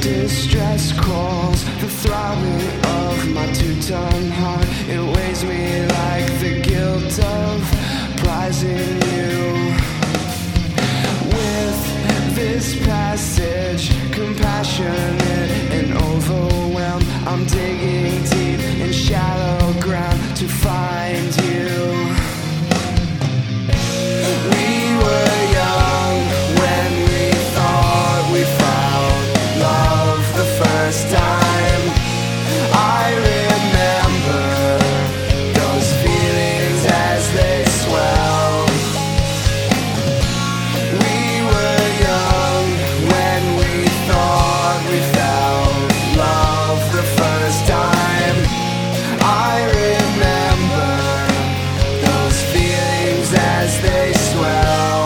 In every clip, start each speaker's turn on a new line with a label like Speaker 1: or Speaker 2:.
Speaker 1: Distress calls, the throbbing of my two-ton heart. It weighs me like the guilt of prizing you. With this passage, compassionate and overwhelmed, I'm digging deep in shallow ground to find you. We were young when we thought we found love the first time. I remember those feelings as they swell. We were young when we thought we found love the first time. I remember those feelings as they swell.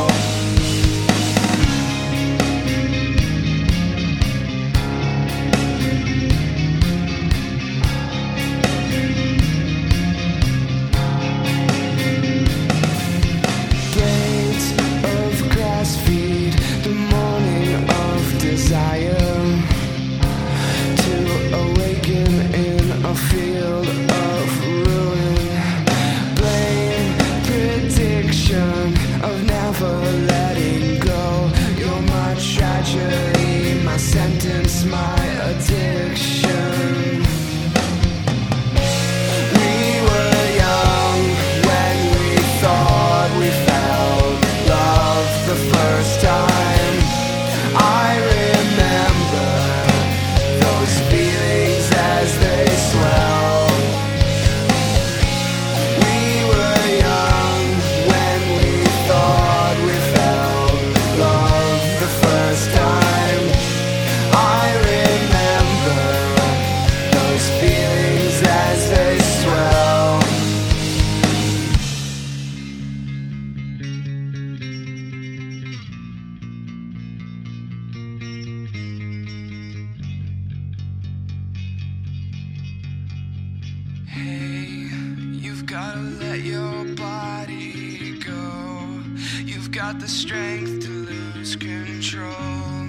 Speaker 1: Blades of grass feed the morning of desire to awaken in a field of ruin. Blame prediction of never letting go. You're my tragedy, my sentence, my addiction. We were young when we thought we found love the first time. I remember those feelings as they swell. We were young when we thought we found love the first time. I remember those feelings as they swell. Hey, you've gotta let your body go. You've got the strength to lose control.